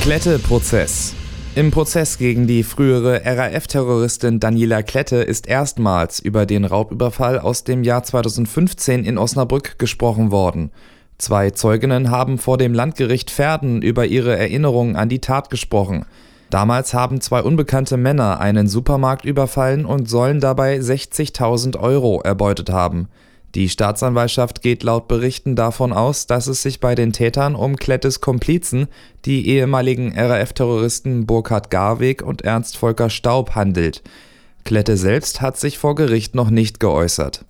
Klette-Prozess. Im Prozess gegen die frühere RAF-Terroristin Daniela Klette ist erstmals über den Raubüberfall aus dem Jahr 2015 in Osnabrück gesprochen worden. 2 Zeuginnen haben vor dem Landgericht Verden über ihre Erinnerungen an die Tat gesprochen. Damals haben 2 unbekannte Männer einen Supermarkt überfallen und sollen dabei 60.000 € erbeutet haben. Die Staatsanwaltschaft geht laut Berichten davon aus, dass es sich bei den Tätern um Klettes Komplizen, die ehemaligen RAF-Terroristen Burkhard Garweg und Ernst Volker Staub, handelt. Klette selbst hat sich vor Gericht noch nicht geäußert.